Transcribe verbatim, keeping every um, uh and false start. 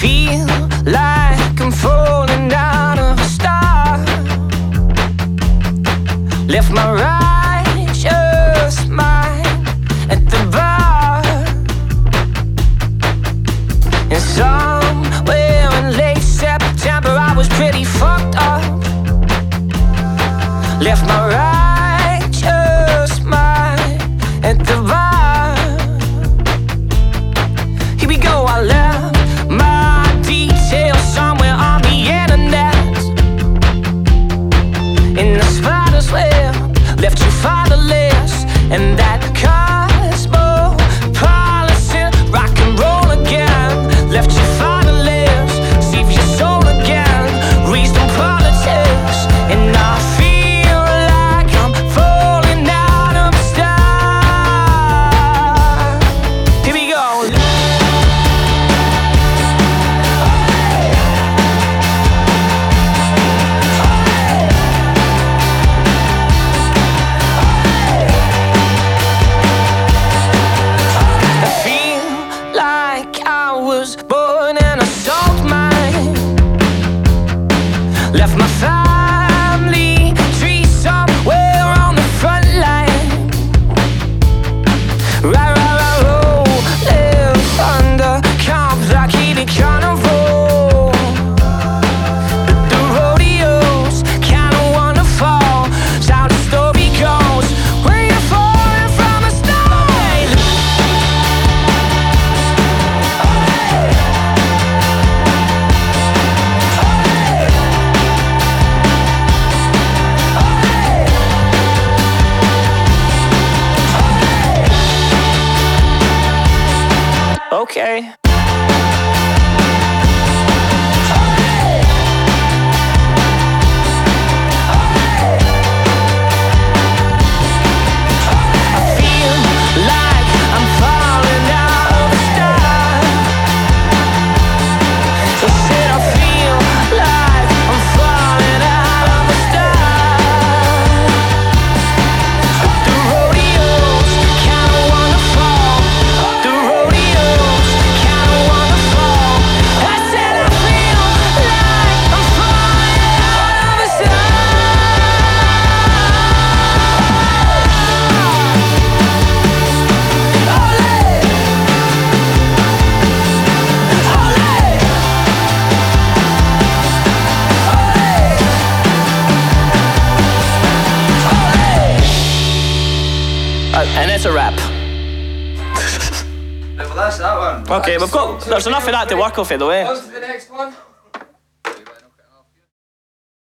feel like I'm falling out of a star. Left my righteous mind at the bar, and somewhere in late September I was pretty fucked up. Left my righteous mind at the bar. Here we go, I left my details somewhere on the internet, in the spider's web. Left you fatherless, and that cosmopolitan rock and roll again. Left you fatherless, save your soul again. Raised on politics, and I feel like I'm falling out of a star. Here we go. Was born in a salt mine. Left my family tree somewhere on the front line. Right, right, right, roll, live under complicated carnival. But the rodeo's kinda wonderful. It's how the story goes when you're falling from a star. Okay. And it's a wrap. Well, that's that one. Okay, we've got. There's enough of that to work off, though, eh? On to the next one.